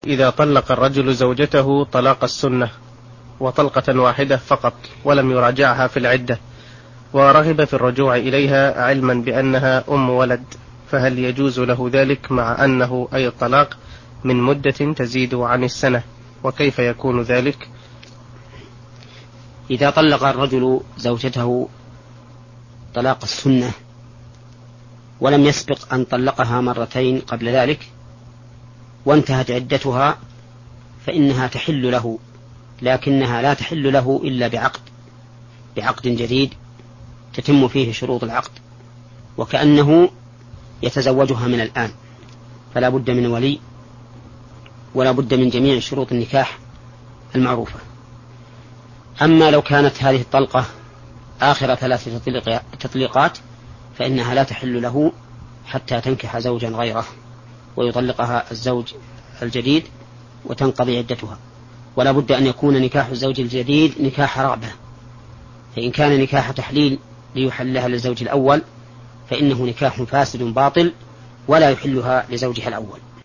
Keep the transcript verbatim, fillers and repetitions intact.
إذا طلق الرجل زوجته طلاق السنة وطلقة واحدة فقط ولم يراجعها في العدة، ورغب في الرجوع إليها علما بأنها أم ولد، فهل يجوز له ذلك مع أنه أي الطلاق من مدة تزيد عن السنة؟ وكيف يكون ذلك؟ إذا طلق الرجل زوجته طلاق السنة ولم يسبق أن طلقها مرتين قبل ذلك وانتهت عدتها فإنها تحل له، لكنها لا تحل له إلا بعقد بعقد جديد تتم فيه شروط العقد، وكأنه يتزوجها من الآن، فلا بد من ولي ولا بد من جميع شروط النكاح المعروفة. أما لو كانت هذه الطلقة آخر ثلاث تطليقات فإنها لا تحل له حتى تنكح زوجا غيره ويطلقها الزوج الجديد وتنقضي عدتها، ولا بد أن يكون نكاح الزوج الجديد نكاح رغبة، فإن كان نكاح تحليل ليحلها للزوج الأول فإنه نكاح فاسد باطل ولا يحلها لزوجها الأول.